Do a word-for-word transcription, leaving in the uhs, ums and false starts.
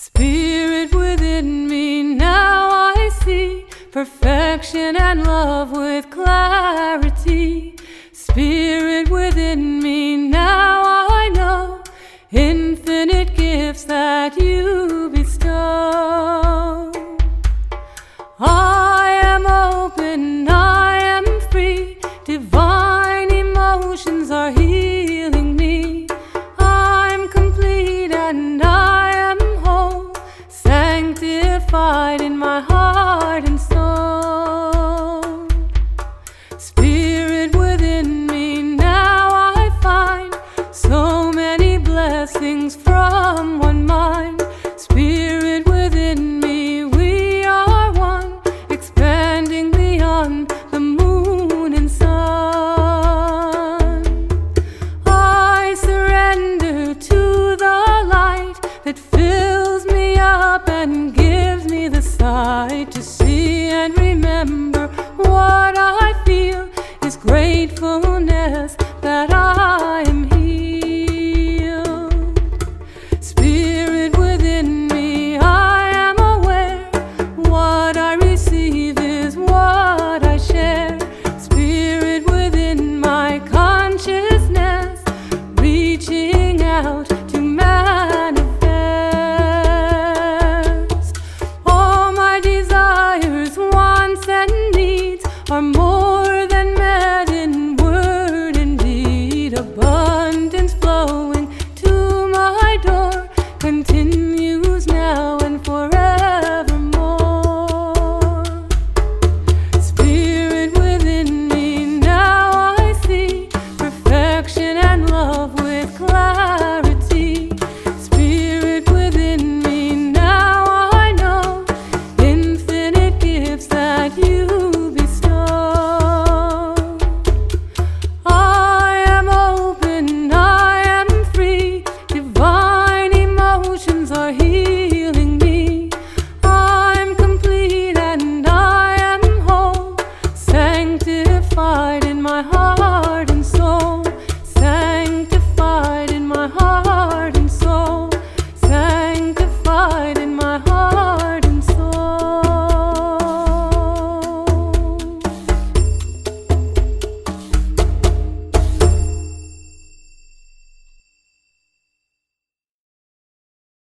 Spirit within me, now I see perfection and love with clarity. Spirit within me, now I know infinite gifts that you bestow. I am open, I am free, divine emotions are healing me. I'm complete and I am whole, sanctified in my heart and soul. Spirit within me, now I find so many blessings from one mind. Spirit within me, we are one, expanding beyond the moon and sun. I surrender to the light that fills me up and gives me the sight to see and remember what I feel is gratefulness that